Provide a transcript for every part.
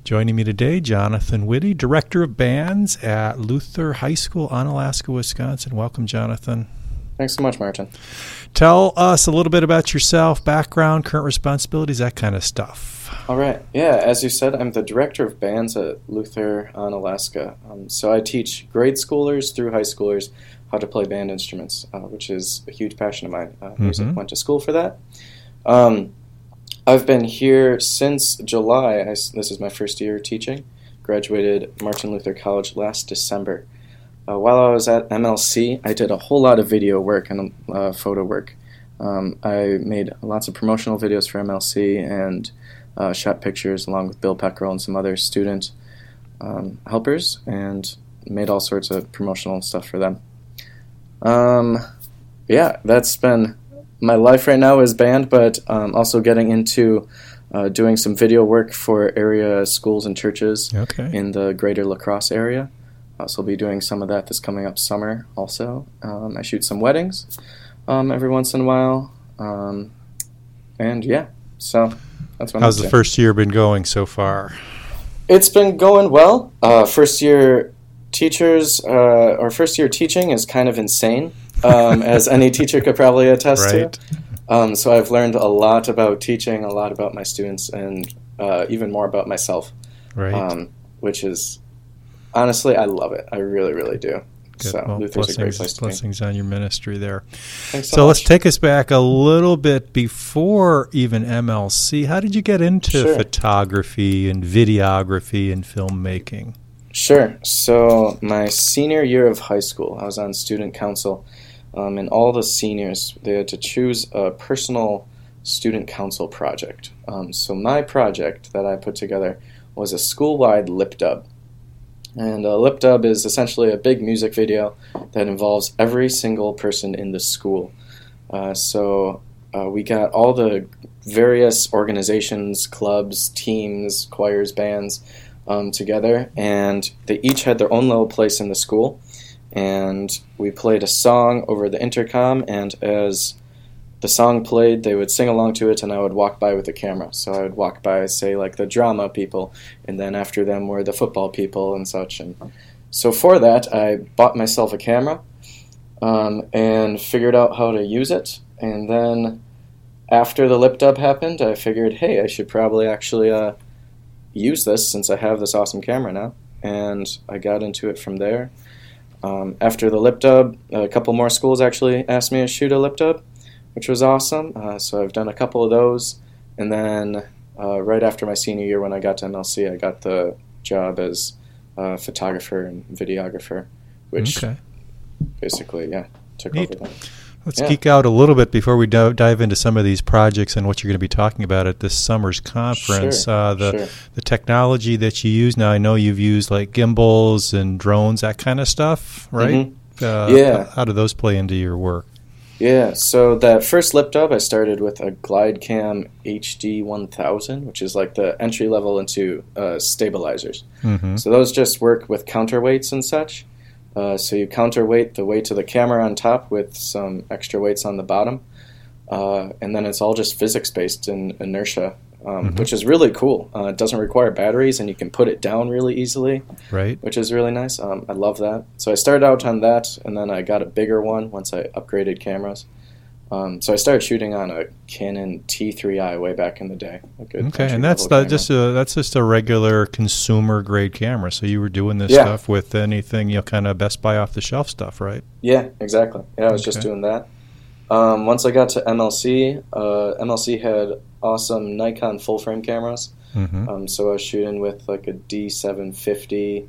Joining me today, Jonathan Witte, Director of Bands at Luther High School, Onalaska, Wisconsin. Welcome, Jonathan. Thanks so much, Martin. Tell us a little bit about yourself, background, current responsibilities, that kind of stuff. All right. Yeah, as you said, I'm the Director of Bands at Luther, Onalaska. So I teach grade schoolers through high schoolers how to play band instruments, which is a huge passion of mine. Music, went to school for that. I've been here since July. This is my first year teaching. Graduated Martin Luther College last December. While I was at MLC, I did a whole lot of video work and photo work. I made lots of promotional videos for MLC and shot pictures along with Bill Peckrell and some other student helpers, and made all sorts of promotional stuff for them. Yeah, that's been my life right now is band, but also getting into doing some video work for area schools and churches in the greater La Crosse area. So I'll be doing some of that this coming up summer also. I shoot some weddings every once in a while. And yeah, so that's what How's the first year been going so far? It's been going well. First year teachers, or first year teaching is kind of insane. As any teacher could probably attest to. So I've learned a lot about teaching, a lot about my students, and even more about myself. Which is, honestly, I love it. I really, really do. Good. So well, Luther's a great place to be. Blessings on your ministry there. Thanks so much. Let's take us back a little bit before even MLC. How did you get into photography and videography and filmmaking? Sure. So my senior year of high school, I was on student council. And all the seniors, they had to choose a personal student council project. So my project that I put together was a school-wide lip dub. And a lip dub is essentially a big music video that involves every single person in the school. So we got all the various organizations, clubs, teams, choirs, bands together, and they each had their own little place in the school. And we played a song over the intercom, and as the song played, they would sing along to it, and I would walk by with the camera. So I would walk by, say, like the drama people, and then after them were the football people and such. And so for that, I bought myself a camera and figured out how to use it. And then after the lip dub happened, I figured, hey, I should probably actually use this since I have this awesome camera now. And I got into it from there. After the lip dub, a couple more schools actually asked me to shoot a lip dub, which was awesome. So I've done a couple of those. And then right after my senior year when I got to MLC, I got the job as photographer and videographer, which basically, took over that. Let's geek out a little bit before we dive into some of these projects and what you're going to be talking about at this summer's conference. The technology that you use now, I know you've used like gimbals and drones, that kind of stuff, right? How do those play into your work? Yeah, so that first lip dub, I started with a GlideCam HD 1000, which is like the entry level into stabilizers. So those just work with counterweights and such. So you counterweight the weight of the camera on top with some extra weights on the bottom. And then it's all just physics-based in inertia, which is really cool. It doesn't require batteries, and you can put it down really easily, which is really nice. I love that. So I started out on that, and then I got a bigger one once I upgraded cameras. So I started shooting on a Canon T3i way back in the day. And that's just a regular consumer grade camera. So you were doing this stuff with anything, kind of Best Buy off the shelf stuff, right? Yeah, exactly. Yeah, I was just doing that. Once I got to MLC, MLC had awesome Nikon full frame cameras. So I was shooting with like a D750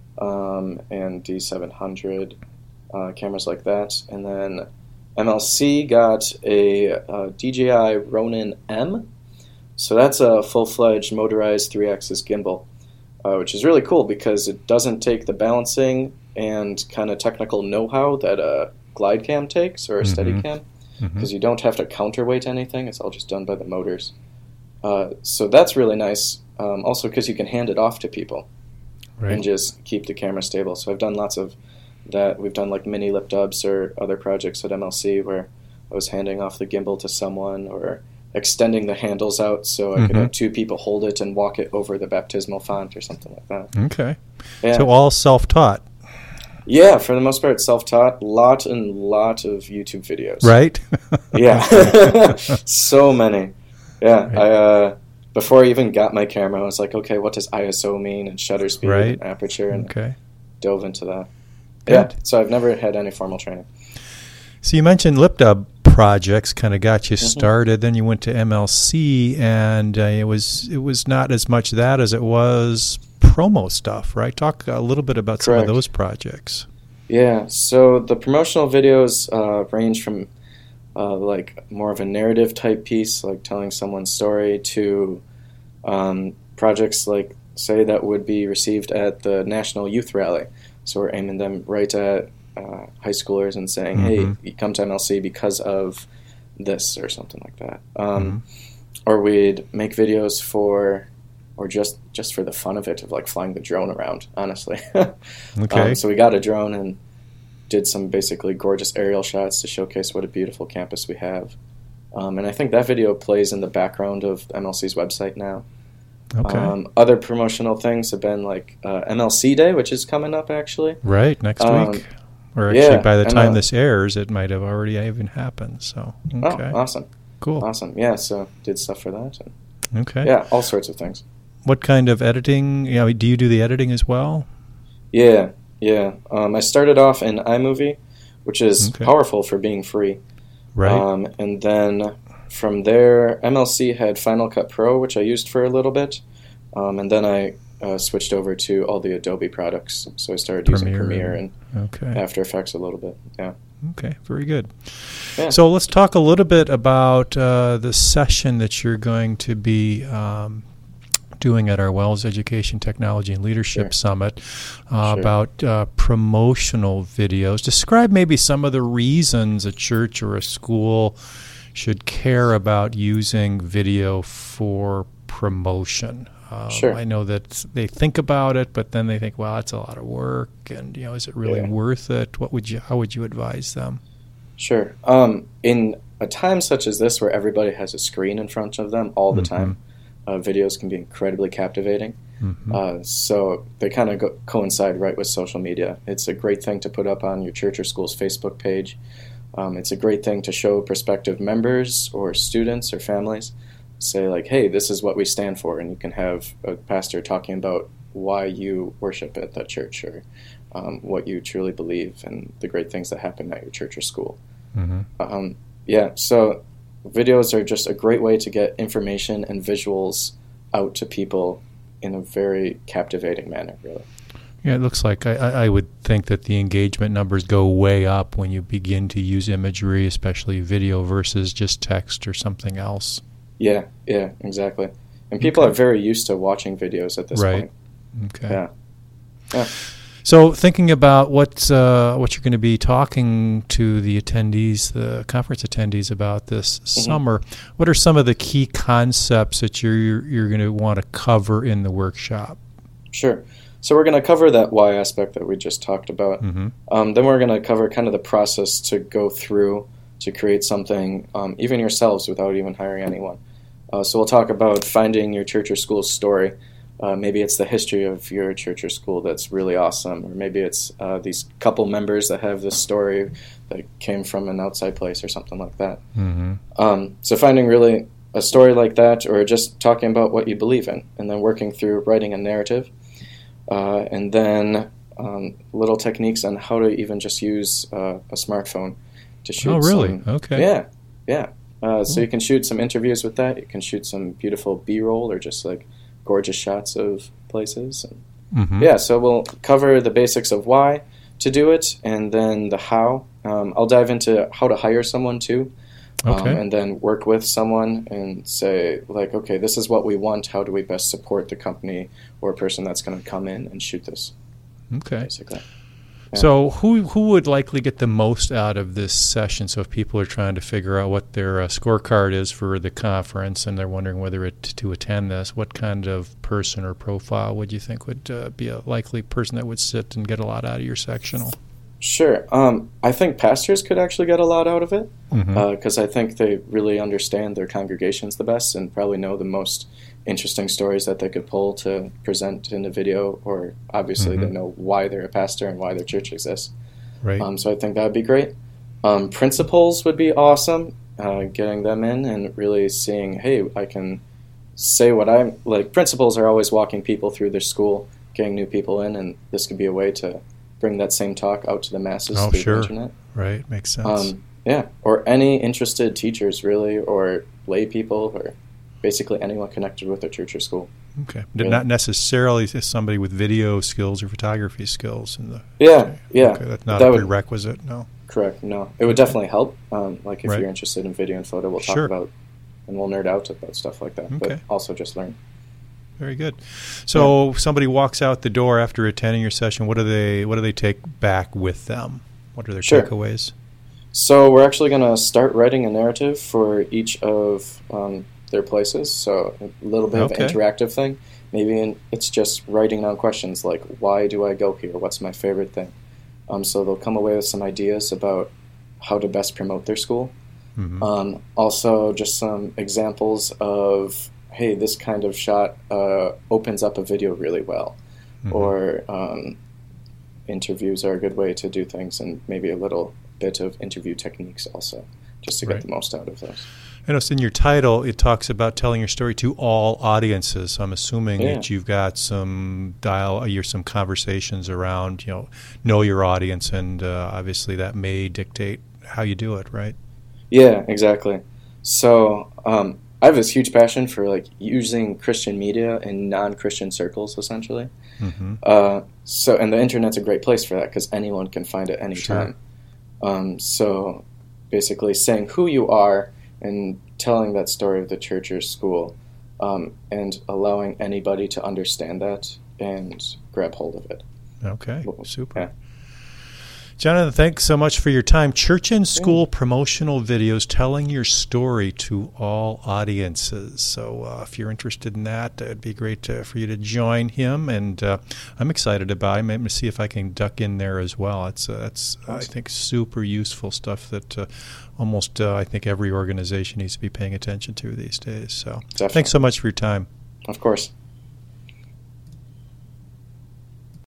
and D700 cameras like that, and then MLC got a DJI Ronin M. So that's a full-fledged motorized 3-axis gimbal, which is really cool because it doesn't take the balancing and kind of technical know-how that a GlideCam takes or a Steadicam, because you don't have to counterweight anything. It's all just done by the motors. So that's really nice, also because you can hand it off to people and just keep the camera stable. So I've done lots of that. We've done like mini lip dubs or other projects at MLC where I was handing off the gimbal to someone, or extending the handles out so I could have two people hold it and walk it over the baptismal font or something like that. Okay. Yeah. So all self-taught. Yeah, for the most part, self-taught. Lot of YouTube videos. Right? Yeah. So many. Yeah. Right. Before I even got my camera, I was like, okay, what does ISO mean and shutter speed and aperture? And dove into that. Good. Yeah, so I've never had any formal training. So you mentioned LipDub projects kind of got you started. Then you went to MLC, and it was not as much that as it was promo stuff, right? Talk a little bit about some of those projects. Yeah, so the promotional videos range from like more of a narrative type piece, like telling someone's story, to projects like, say, that would be received at the National Youth Rally. So we're aiming them right at high schoolers and saying, hey, you come to MLC because of this or something like that. Or we'd make videos for, or just for the fun of it, of like flying the drone around, honestly. So we got a drone and did some basically gorgeous aerial shots to showcase what a beautiful campus we have. And I think that video plays in the background of MLC's website now. Okay. Other promotional things have been like MLC Day, which is coming up actually. Right, next week. Or actually, by the time this airs, it might have already even happened. So, okay. Oh, awesome. Cool. Awesome. Yeah, so did stuff for that. And, okay. Yeah, all sorts of things. What kind of editing? Do you do the editing as well? Yeah. I started off in iMovie, which is powerful for being free. Right. And then from there, MLC had Final Cut Pro, which I used for a little bit. And then I switched over to all the Adobe products. So I started using Premiere and After Effects a little bit. Yeah. Okay, very good. Yeah. So let's talk a little bit about the session that you're going to be doing at our Wells Education Technology and Leadership Summit about promotional videos. Describe maybe some of the reasons a church or a school should care about using video for promotion. I know that they think about it, but then they think, well, that's a lot of work, and is it really worth it? How would you advise them? Sure. In a time such as this, where everybody has a screen in front of them all the time, videos can be incredibly captivating. So they kind of coincide right with social media. It's a great thing to put up on your church or school's Facebook page. It's a great thing to show prospective members or students or families. Say like, hey, this is what we stand for, and you can have a pastor talking about why you worship at that church, or what you truly believe, and the great things that happen at your church or school. So videos are just a great way to get information and visuals out to people in a very captivating manner, really. Yeah, it looks like I would think that the engagement numbers go way up when you begin to use imagery, especially video versus just text or something else. Yeah, exactly. And people are very used to watching videos at this point. Okay. Yeah. So thinking about what you're going to be talking to the attendees, the conference attendees about this summer, what are some of the key concepts that you're going to want to cover in the workshop? Sure. So we're going to cover that why aspect that we just talked about. Then we're going to cover kind of the process to go through to create something, even yourselves, without even hiring anyone. So we'll talk about finding your church or school's story. Maybe it's the history of your church or school that's really awesome, or maybe it's these couple members that have this story that came from an outside place or something like that. So finding really a story like that, or just talking about what you believe in, and then working through writing a narrative, and then little techniques on how to even just use a smartphone to shoot. Oh, really? Okay. Yeah. So you can shoot some interviews with that. You can shoot some beautiful B-roll, or just like gorgeous shots of places. And so we'll cover the basics of why to do it, and then the how. I'll dive into how to hire someone too, and then work with someone and say, like, okay, this is what we want. How do we best support the company or person that's going to come in and shoot this? Okay. Basically. Yeah. So who would likely get the most out of this session? So if people are trying to figure out what their scorecard is for the conference, and they're wondering whether to attend this, what kind of person or profile would you think would be a likely person that would sit and get a lot out of your sectional? Sure. I think pastors could actually get a lot out of it Mm-hmm. because I think they really understand their congregations the best and probably know the most interesting stories that they could pull to present in a video, or obviously they Mm-hmm. know why they're a pastor and why their church exists. Right. So I think that would be great. Principals would be awesome, getting them in and really seeing, hey, I can say what I'm like. Principals are always walking people through their school, getting new people in, and this could be a way to bring that same talk out to the masses Oh, through sure. the internet. Right. Makes sense. Yeah, or any interested teachers, really, or lay people, or basically anyone connected with a church or school. Okay. Really. Not necessarily somebody with video skills or photography skills. Yeah. Okay. That's not That a would- prerequisite. No. Correct. No, it would definitely help. Like if Right. you're interested in video and photo, we'll talk Sure. about, and we'll nerd out about stuff like that. But Okay. also just learn. Very good. So somebody walks out the door after attending your session. What do they take back with them? What are their Sure. takeaways? So we're actually going to start writing a narrative for each of their places. So a little bit of an Okay. interactive thing. Maybe it's just writing down questions like, why do I go here? What's my favorite thing? So they'll come away with some ideas about how to best promote their school. Mm-hmm. Also, just some examples of, hey, this kind of shot opens up a video really well. Mm-hmm. Or interviews are a good way to do things, and maybe a little bit of interview techniques also, just to get Right. the most out of those. I know in your title it talks about telling your story to all audiences. So I'm assuming Yeah. that you've got some some conversations around know your audience, and obviously that may dictate how you do it, right? Yeah, exactly. So I have this huge passion for like using Christian media in non-Christian circles, essentially. Mm-hmm. And the internet's a great place for that because anyone can find it anytime. Sure. So basically saying who you are and telling that story of the church or school, and allowing anybody to understand that and grab hold of it. Okay, super. Yeah. Jonathan, thanks so much for your time. Church and school promotional videos telling your story to all audiences. So if you're interested in that, it'd be great for you to join him. And I'm excited about it. I'm going to see if I can duck in there as well. That's I think, super useful stuff that almost I think every organization needs to be paying attention to these days. So Definitely. Thanks so much for your time. Of course.